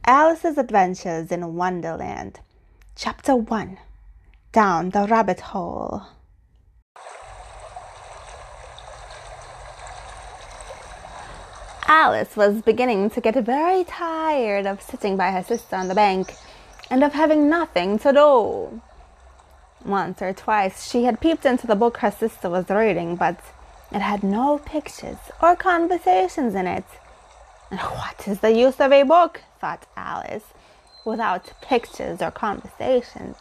Alice's Adventures in Wonderland. Chapter 1. Down the Rabbit Hole. Alice was beginning to get very tired of sitting by her sister on the bank and of having nothing to do. Once or twice she had peeped into the book her sister was reading, but it had no pictures or conversations in it. And what is the use of a book, thought Alice, without pictures or conversations?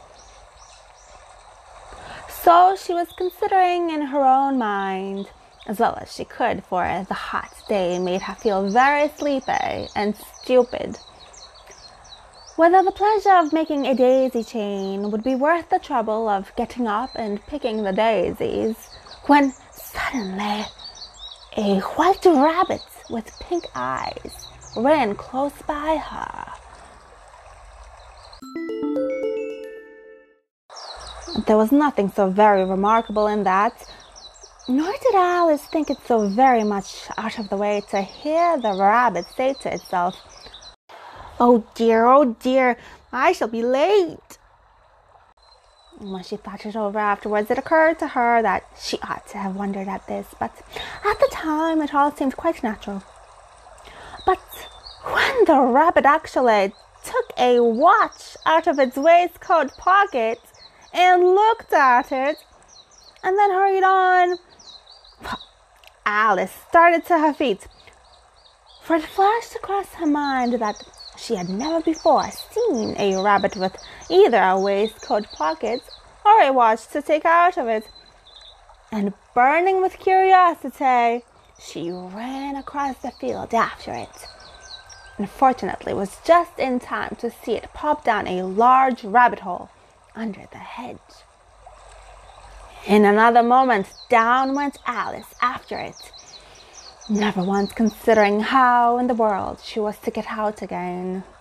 So she was considering in her own mind, as well as she could, for the hot day made her feel very sleepy and stupid, whether the pleasure of making a daisy chain would be worth the trouble of getting up and picking the daisies, when suddenly a white rabbit with pink eyes ran close by her. There was nothing so very remarkable in that, nor did Alice think it so very much out of the way to hear the rabbit say to itself, oh dear, I shall be late." When she thought it over afterwards, it occurred to her that she ought to have wondered at this, but at the time it all seemed quite natural. But when the rabbit actually took a watch out of its waistcoat pocket and looked at it, and then hurried on, Alice started to her feet, for it flashed across her mind that she had never before seen a rabbit with either a waistcoat pocket or a watch to take out of it. And burning with curiosity, she ran across the field after it, and fortunately was just in time to see it pop down a large rabbit hole under the hedge. In another moment, down went Alice after it, never once considering how in the world she was to get out again.